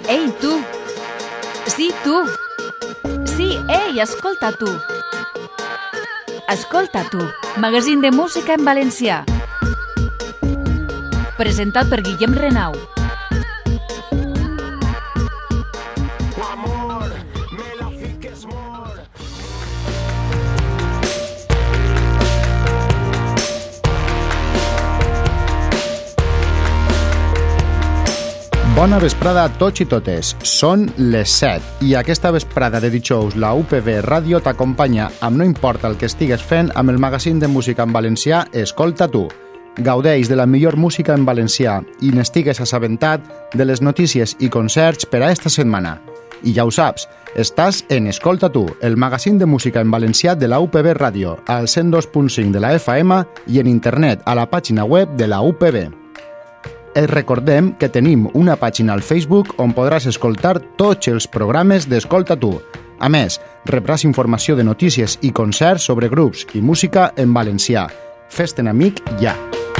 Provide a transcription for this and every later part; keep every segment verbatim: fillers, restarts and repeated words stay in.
Ei, tu! Sí, tu! Sí, ei, escolta, tu! Escolta, tu! Magazín de música en valencià. Presentat per Guillem Renau. Bona vesprada a tots i totes. Són les set i aquesta vesprada de dijous la U P B Ràdio t'acompanya amb no importa el que estigues fent amb el magazín de música en valencià Escolta tu. Gaudeix de la millor música en valencià i n'estigues assabentat de les notícies i concerts per a esta setmana. I ja ho saps, estàs en Escolta tu, el magazín de música en valencià de la U P B Ràdio, al cent dos punt cinc de la F M i en internet a la pàgina web de la U P B. Et recordem que tenim una pàgina al Facebook on podràs escoltar tots els programes d'Escolta tu. A més, rebràs informació de notícies i concerts sobre grups i música en valencià. Fes-te'n amic ja!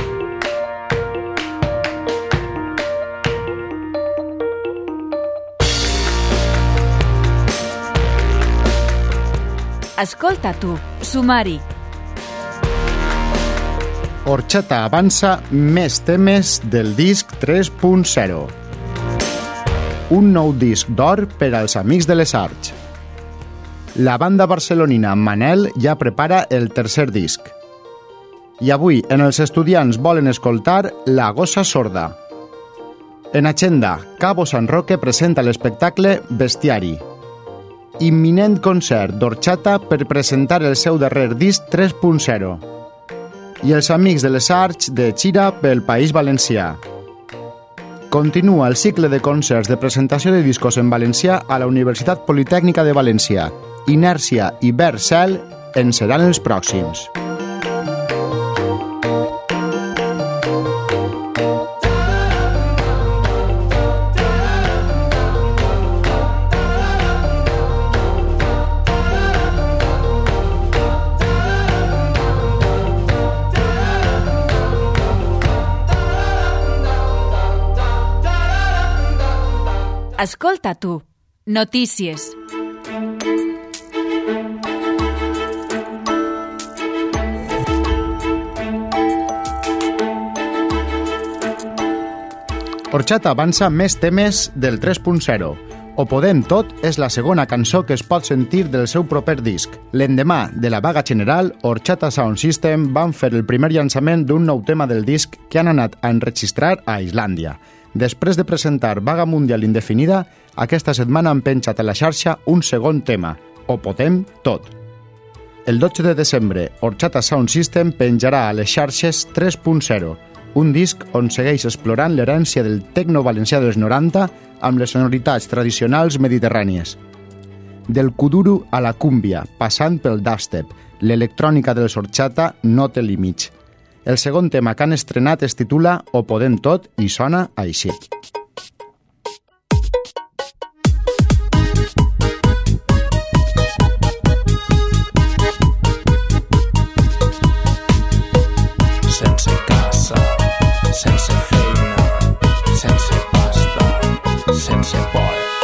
Escolta tu, sumari. Orxata avança més temes del disc tres punt zero. Un nou disc d'or per als amics de les arts. La banda barcelonina Manel ja prepara el tercer disc. I avui en els estudiants volen escoltar La gossa sorda. En agenda, Cabo San Roque presenta l'espectacle Bestiari. Imminent concert d'Orxata per presentar el seu darrer disc tres punt zero. I els amics de les arts de gira pel País Valencià. Continua el cicle de concerts de presentació de discos en valencià a la Universitat Politècnica de València. Inèrcia i Verd Cel en seran els pròxims. Escolta tu, notícies. Orxata avança més temes del tres punt zero. Ho podem tot és la segona cançó que es pot sentir del seu proper disc. L'endemà de la vaga general, Orxata Sound System van fer el primer llançament d'un nou tema del disc que han anat a enregistrar a Islàndia. Després de presentar Vaga Mundial Indefinida, aquesta setmana han penjat a la xarxa un segon tema, Ho podem tot. El dotze de desembre, Orxata Sound System penjarà a les xarxes tres punt zero, un disc on segueix explorant l'herència del tecno valencià dels noranta amb les sonoritats tradicionals mediterrànies. Del kuduro a la cúmbia, passant pel dubstep, l'electrònica dels Orxata no té límits. El segon tema que han estrenat es titula Ho podem tot i sona així. Sense casa, sense feina, sense pasta, sense por.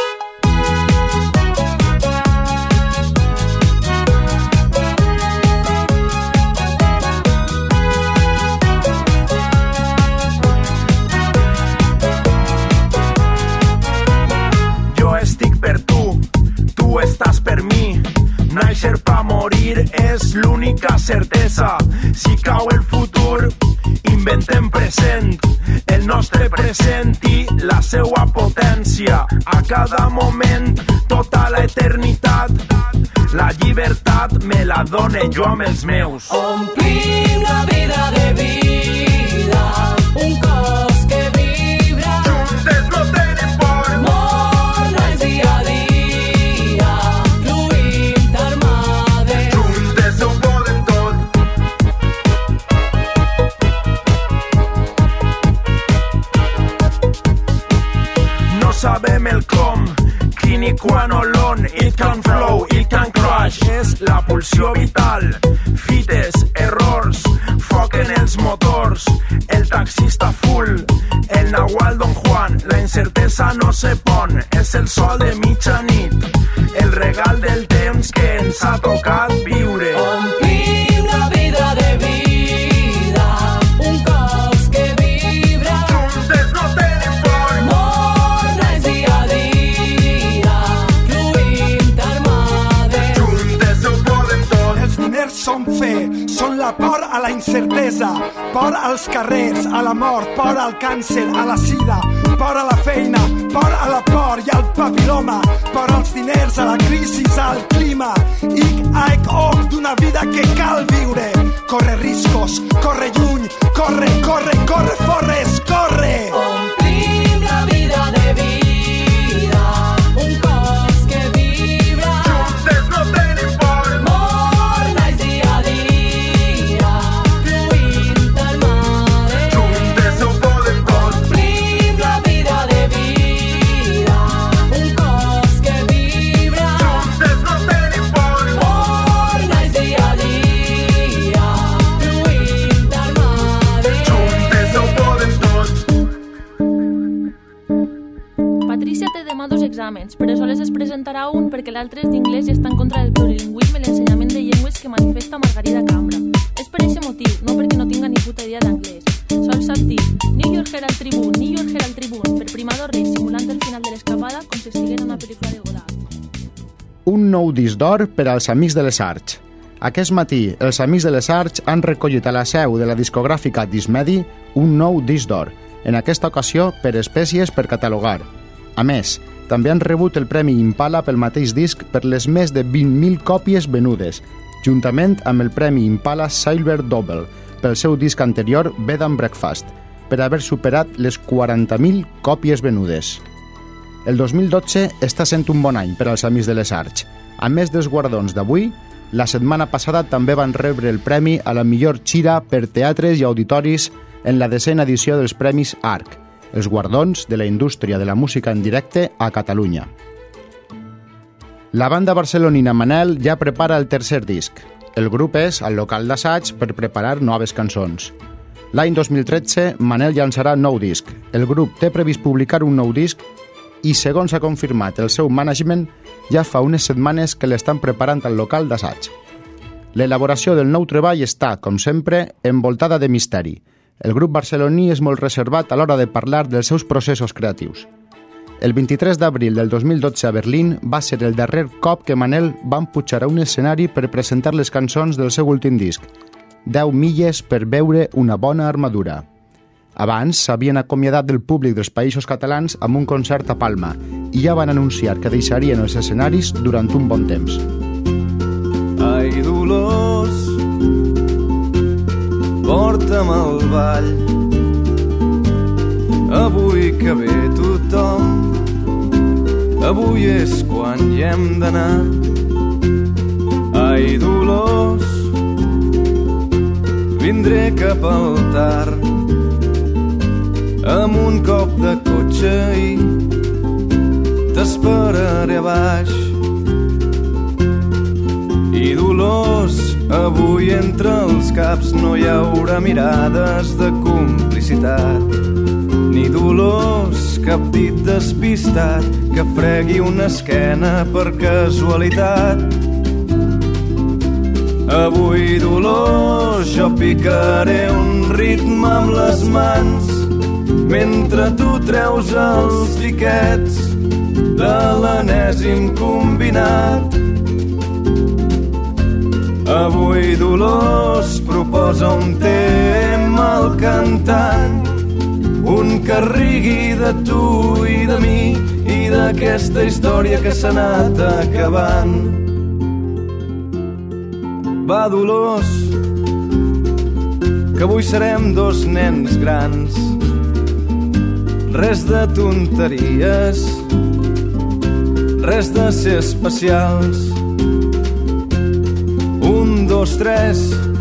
Estàs per mi, nàixer pa morir és l'única certesa. Si cau el futur, inventem present, el nostre present i la seua potència. A cada moment, tota la eternitat, la llibertat me la done jo amb els meus. Omplim la vida de vida, un cos que vibra. Juntes no tenim por. Mort no és dia a dia. Sabem el com, quinoline, it can flow, it can crash. És la pulsió vital, fites, errors, foc en els motors, el taxista full, el Nahual Don Juan, la incertesa no se pon, és el sol de mitjanit, el regal del temps que ens ha tocat viure. Omplim la vida de vida, un cos que vibra. Juntes no tenim por. Mornais dia a dia, fluint armades. Juntes ho podem tot. Els diners són fe, són la por a la incertesa, por als carrers, a la mort, por al càncer, a la sida, por a la feina, por a la por i al papiloma, por als diners, a la crisi, al clima, ic, aic, oc, d'una vida que cal viure. Corre riscos, corre lluny, corre, corre, corre, forres, corre! Omplim la vida de vida, un cos que vibra. Juntes no tenim por. Mornais dia a dia, fluint armades. Juntes ho podem tot. Omplim la vida de vida, un cos que vibra. Juntes no tenim por. Mornais dia a dia, fluint armades. Juntes ho podem tot. Patricia té demà dos exàmens, però sols es presentarà un perquè l'altre és d'inglès i està en contra del plurilingüisme i l'ensenyament de llengües que manifesta Margarida Cambra. És per aquest motiu, no perquè no tinga ni puta idea d'anglès. Sol sap dir New York Herald Tribune, New York Herald Tribune, per primador ric simulant el final de l'escapada com si estigués en una pel·lícula de Godard. Un nou disc d'or per als Amics de les Arts. Aquest matí, els Amics de les Arts han recollit a la seu de la discogràfica Dismedi un nou disc d'or, en aquesta ocasió per espècies per catalogar. A més, també han rebut el Premi Impala pel mateix disc per les més de vint mil còpies venudes, juntament amb el Premi Impala Silver Double pel seu disc anterior Bed and Breakfast, per haver superat les quaranta mil còpies venudes. El dos mil dotze està sent un bon any per als Amics de les Arts. A més dels guardons d'avui, la setmana passada també van rebre el premi a la millor xira per teatres i auditoris en la desena edició dels Premis A R C, els guardons de la indústria de la música en directe a Catalunya. La banda barcelonina Manel ja prepara el tercer disc. El grup és al local d'assaig per preparar noves cançons. L'any dos mil tretze, Manel llançarà nou disc. El grup té previst publicar un nou disc i, segons ha confirmat el seu management, ja fa unes setmanes que l'estan preparant al local d'assaig. L'elaboració del nou treball està, com sempre, envoltada de misteri. El grup barceloní és molt reservat a l'hora de parlar dels seus processos creatius. El vint-i-tres d'abril del dos mil dotze a Berlín va ser el darrer cop que Manel va pujar a un escenari per presentar les cançons del seu últim disc, deu milles per veure una bona armadura. Abans s'havien acomiadat del públic dels Països Catalans amb un concert a Palma i ja van anunciar que deixarien els escenaris durant un bon temps. Ai, Dolors, porta'm al ball. Avui que ve tothom, avui és quan hi hem d'anar. Ai, Dolors, vindré cap al tard amb un cop de cotxe i t'esperaré a baix. I Dolors, avui entre els caps no hi haurà mirades de complicitat, ni Dolors, cap dit despistat que fregui una esquena per casualitat. Avui, Dolors, jo picaré un ritme amb les mans mentre tu treus els tiquets de l'enèsim combinat. Avui, Dolors, proposa un tema al cantant, un que rigui de tu i de mi i d'aquesta història que s'ha anat acabant. Va, Dolors, que avui serem dos nens grans. Res de tonteries, res de ser especials. Un, dos, tres,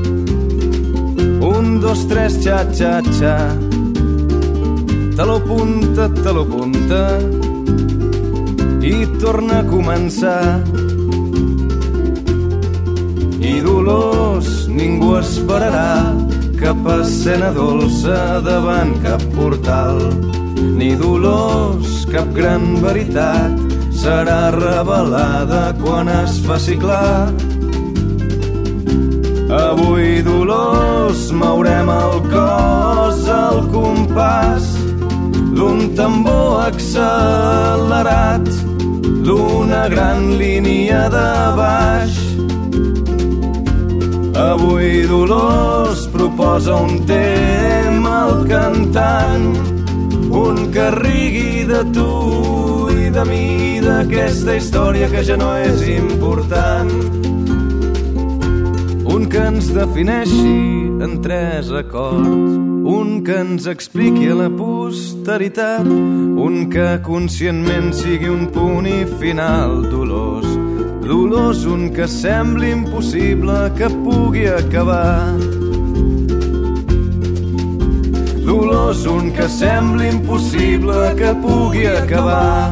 un, dos, tres, xa, xa, xa. Te lo punta, te lo punta i torna a començar. I dolors ningú esperarà, cap escena dolça davant cap portal. Ni dolors cap gran veritat serà revelada quan es faci clar. Avui, dolors, mourem el cos al compàs d'un tambor accelerat, d'una gran línia de baix. Avui, dolors, proposa un tema al cantant, un que rigui de tu i de mi, d'aquesta història que ja no és important. Un que ens defineixi en tres acords, un que ens expliqui a la posteritat, un que conscientment sigui un punt i final. Dolors, dolors, un que sembli impossible que pugui acabar. Dolors, un que sembli impossible que pugui acabar.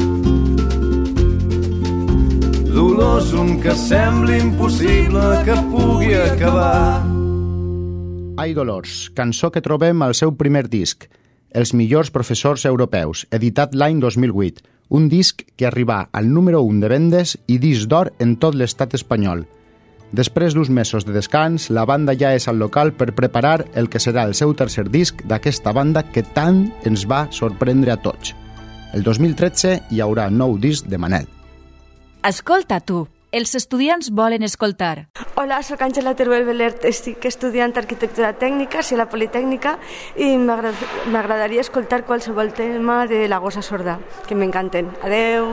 Dolors, un que sembli impossible que pugui acabar. Ai, Dolors, cançó que trobem al seu primer disc, Els millors professors europeus, editat l'any dos mil vuit, un disc que arribà al número un de vendes i disc d'or en tot l'estat espanyol. Després d'uns mesos de descans, la banda ja és al local per preparar el que serà el seu tercer disc d'aquesta banda que tant ens va sorprendre a tots. El dos mil tretze hi haurà nou disc de Manel. Escolta tu, els estudiants volen escoltar. Hola, soc Àngela Teruel Belert, estic estudiant arquitectura tècnica a la Politécnica i m'agradaria escoltar qualsevol tema de La gossa sorda, que m'encanten. Adeu!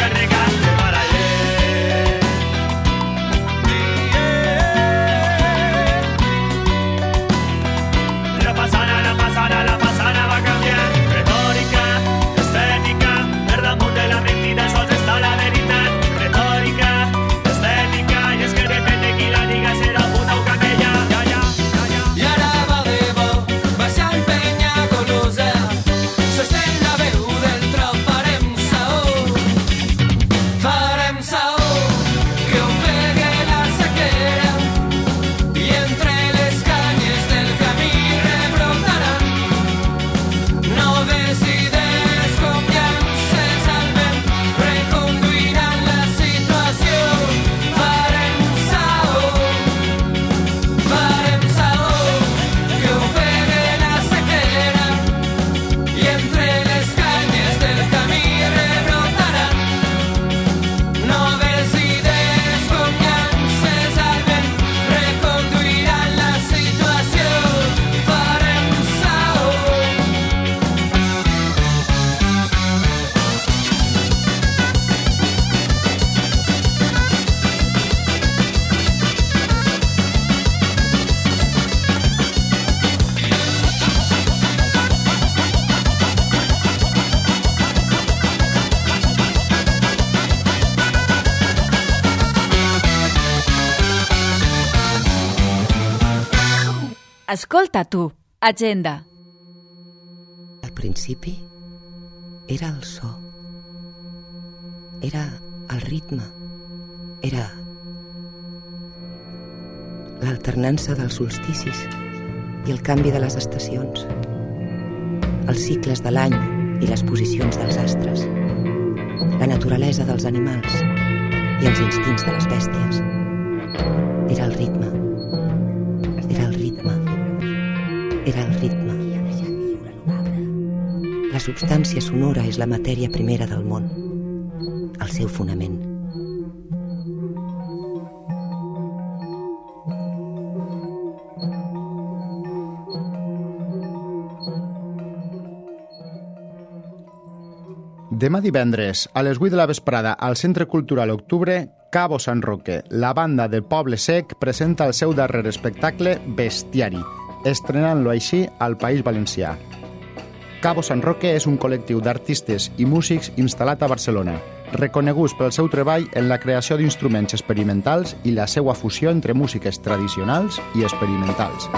Yeah. Escolta tu, Agenda. Al principi era el so, era el ritme, era l'alternança dels solsticis i el canvi de les estacions, els cicles de l'any i les posicions dels astres, la naturalesa dels animals i els instints de les bèsties. Era el ritme, era el ritme, era el ritme. La substància sonora és la matèria primera del món, el seu fonament. Demà divendres, a les vuit de la vesprada, al Centre Cultural Octubre, Cabo San Roque, la banda de Poble Sec, presenta el seu darrer espectacle, Bestiari, estrenant-lo així al País Valencià. Cabo San Roque és un col·lectiu d'artistes i músics instal·lat a Barcelona, reconeguts pel seu treball en la creació d'instruments experimentals i la seva fusió entre músiques tradicionals i experimentals.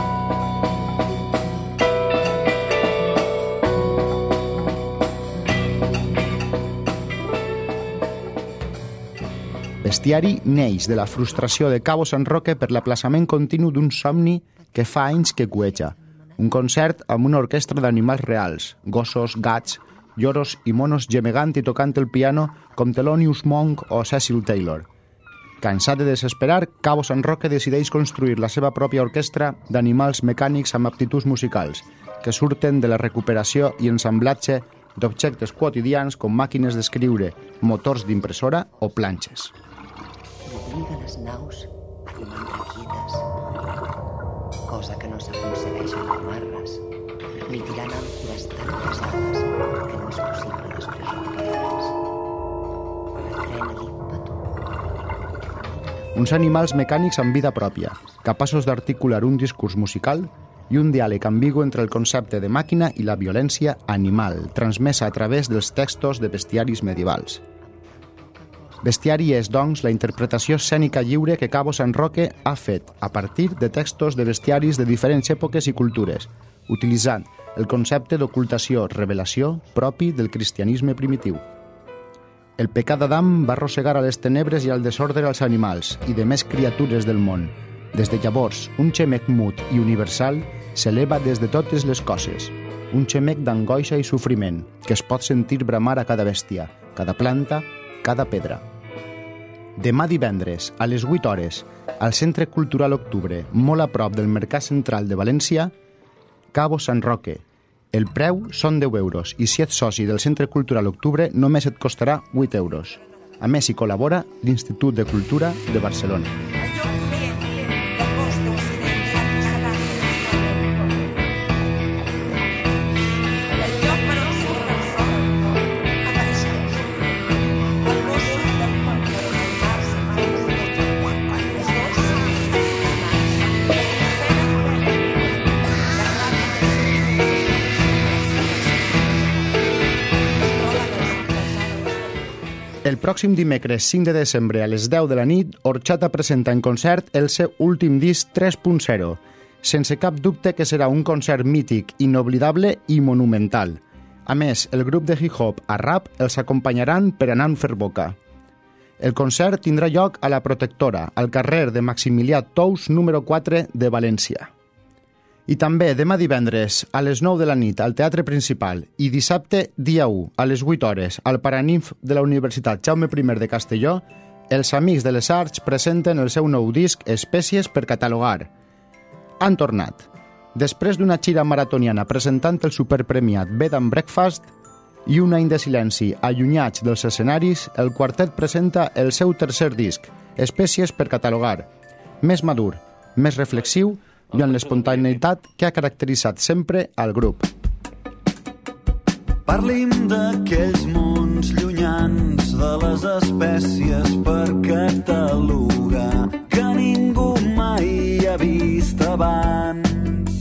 Bestiari neix de la frustració de Cabo San Roque per l'aplaçament continu d'un somni que fa anys que cueja. Un concert amb una orquestra d'animals reals, gossos, gats, lloros i monos gemegant i tocant el piano com Thelonious Monk o Cecil Taylor. Cansat de desesperar, Cabo San Roque decideix construir la seva pròpia orquestra d'animals mecànics amb aptituds musicals, que surten de la recuperació i ensamblatge d'objectes quotidians com màquines d'escriure, motors d'impressora o planxes. Obliga les naus a romandre quietes, cosa que no s'aconsegueix amb amarres, ni tirant àncores tan pesades que no és possible després recuperar-les. Frena l'ímpetu. Uns animals mecànics amb vida pròpia, capaços d'articular un discurs musical i un diàleg ambigu entre el concepte de màquina i la violència animal, transmesa a través dels textos de bestiaris medievals. Bestiari és, doncs, la interpretació escènica lliure que Cabo San Roque ha fet a partir de textos de bestiaris de diferents èpoques i cultures, utilitzant el concepte d'ocultació-revelació propi del cristianisme primitiu. El pecat d'Adam va arrossegar a les tenebres i al desordre als animals i de més criatures del món. Des de llavors, un xemec mut i universal s'eleva des de totes les coses, un xemec d'angoixa i sofriment que es pot sentir bramar a cada bèstia, cada planta, cada pedra. Demà divendres, a les vuit hores, al Centre Cultural Octubre, molt a prop del Mercat Central de València, Cabo San Roque. El preu són deu euros i si ets soci del Centre Cultural Octubre només et costarà vuit euros. A més, hi col·labora l'Institut de Cultura de Barcelona. El pròxim dimecres cinc de desembre a les deu de la nit, Orxata presenta en concert el seu últim disc tres punt zero, sense cap dubte que serà un concert mític, inoblidable i monumental. A més, el grup de hip-hop a rap els acompanyaran per anar fer boca. El concert tindrà lloc a la Protectora, al carrer de Maximilià Tous, número quatre de València. I també demà divendres a les nou de la nit al Teatre Principal i dissabte dia u a les vuit hores al Paraninf de la Universitat Jaume primer de Castelló, els Amics de les Arts presenten el seu nou disc Espècies per catalogar. Han tornat. Després d'una gira maratoniana presentant el superpremiat Bed and Breakfast i un any de silenci allunyats dels escenaris, el quartet presenta el seu tercer disc, Espècies per catalogar, més madur, més reflexiu i amb l'espontaneïtat que ha caracteritzat sempre al grup. Parlim d'aquells mons llunyans de les espècies per catalogar que ningú mai ha vist abans.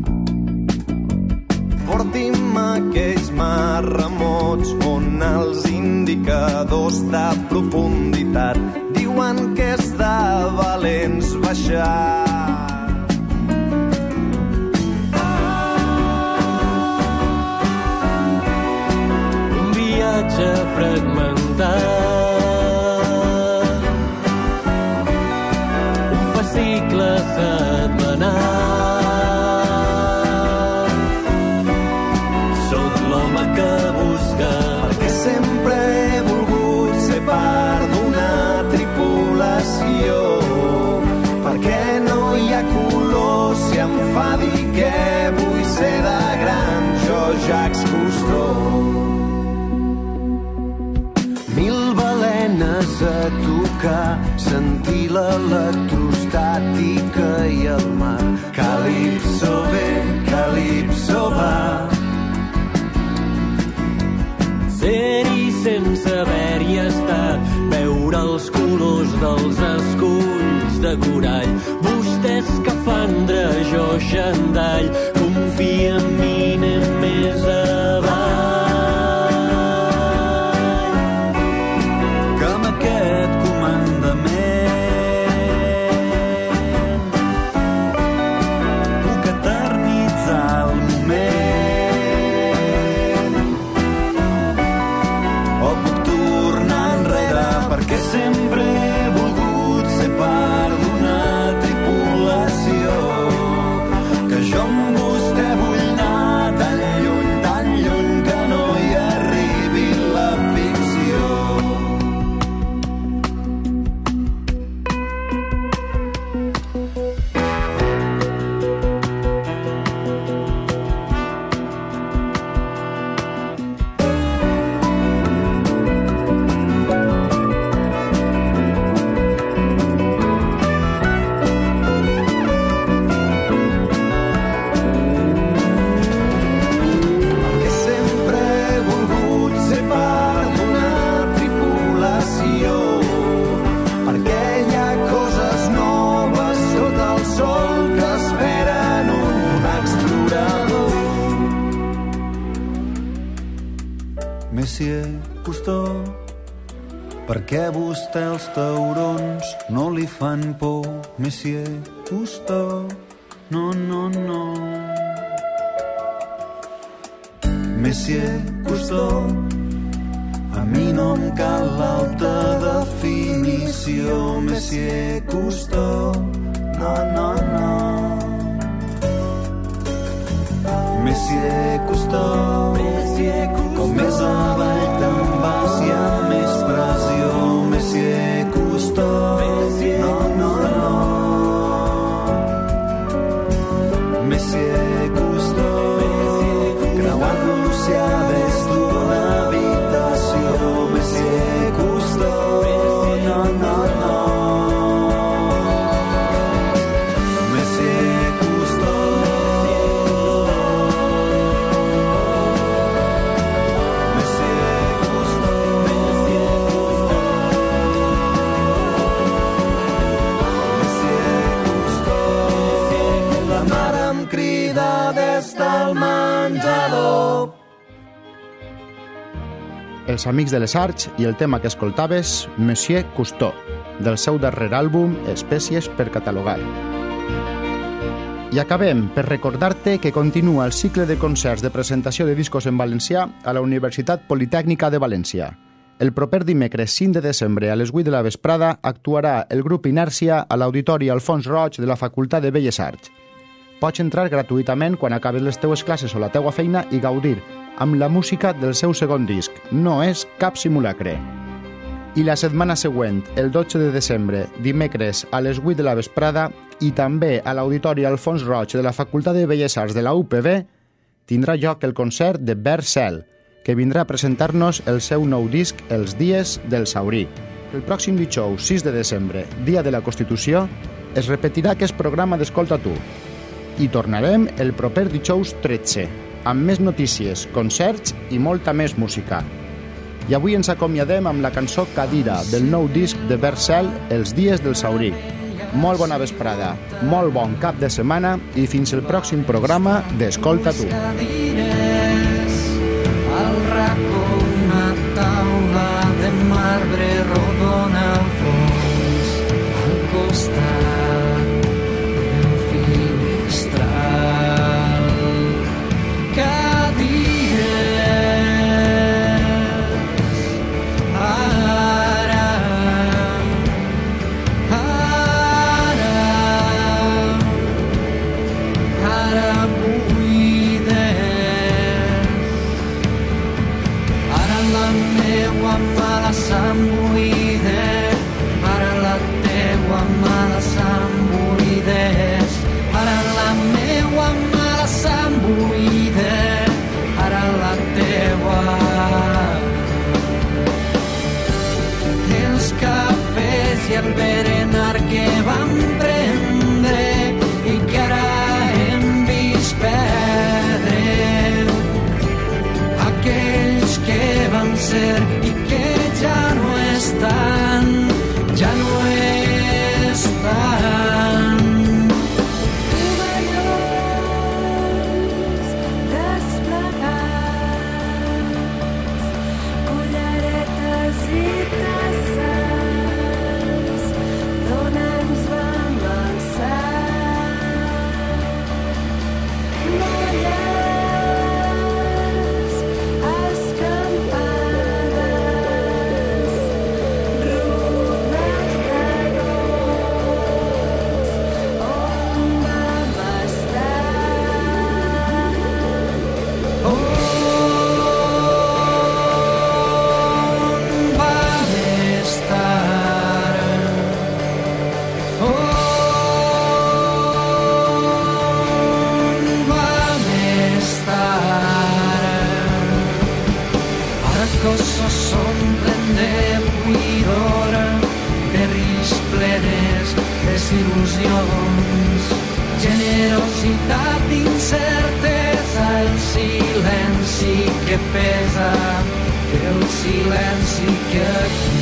Porti'm aquells mars remots on els indicadors de profunditat diuen que és de valents baixar. llenguatge fragmentat. Un fascicle setmanal. Soc l'home que busca, perquè sempre he volgut ser part d'una tripulació. Perquè no hi ha color si em fa dir que vull ser de gran, jo Jacques Cousteau. Mil balenes a tocar, sentir l'electrostàtica i el mar. Calipso ve, calipso va. Ser-hi sense haver-hi estat, veure els colors dels esculls de corall. Vostè escafandra, jo xandall, confia en mi, anem més avall. Que amb aquest comandament puc eternitzar el moment, o puc tornar enrere, perquè sempre he volgut ser part d'una tripulació. Que jo amb vostè vull anar tan lluny, tan lluny, que no hi arribi la ficció. Perquè sempre he volgut ser part d'una tripulació. Perquè hi ha coses noves sota el sol que esperen un explorador. Monsieur Cousteau, per què vostè els taurons no li fan por? Monsieur Cousteau, no, no, no. Monsieur Cousteau, a mi no em cal l'alta definició. Monsieur Cousteau, no, no, no. Monsieur Cousteau, com més avall te'n vas hi ha més pressió. Monsieur Cousteau, no, no, no. Monsieur Cousteau, creuant l'oceà des d'una habitació. Monsieur Cousteau, no, no, no. Monsieur Cousteau, Monsieur Cousteau, Monsieur Cousteau, la mare em crida des del menjador. Els Amics de les Arts i el tema que escoltaves, Monsieur Cousteau, del seu darrer àlbum, Espècies per catalogar. I acabem per recordar-te que continua el cicle de concerts de presentació de discos en valencià a la Universitat Politècnica de València. El proper dimecres cinc de desembre a les vuit de la vesprada actuarà el grup Inèrcia a l'Auditori Alfons Roig de la Facultat de Belles Arts. Pots entrar gratuïtament quan acabes les teues classes o la teua feina i gaudir amb la música del seu segon disc. No és cap simulacre. I la setmana següent, el dotze de desembre, dimecres a les vuit de la vesprada, i també a l'Auditori Alfons Roig de la Facultat de Belles Arts de la U P B, tindrà lloc el concert de Verd Cel, que vindrà a presentar-nos el seu nou disc Els dies del Saurí. El pròxim dijous sis de desembre, dia de la Constitució, es repetirà aquest programa d'Escolta Tu. I tornarem el proper dijous tretze, amb més notícies, concerts i molta més música. I avui ens acomiadem amb la cançó Cadira, del nou disc de Verd Cel, Els dies del Saurí. Molt bona vesprada, molt bon cap de setmana i fins el pròxim programa d'Escolta Tu. Al racó una taula de marbre rodona al fons, al costat del finestral. Cadires buida, ara la teua mala s'embuideix, ara la meua mala s'embuida, ara la teua. Els cafès i el berenar que vam prendre i que ara hem vist perdre, aquells que van ser i que ja no estan, ja no estan. Tovallons desplegats, culleretes i tasses, d'on ens vam alçar. Molles escampades, rodes de gots, on vam estar. On vam estar? On vam estar? Ara cossos s'omplen de buidor, de riscs plenes, desil·lusions, generositat, incertesa, el silenci que pesa, el silenci que aquí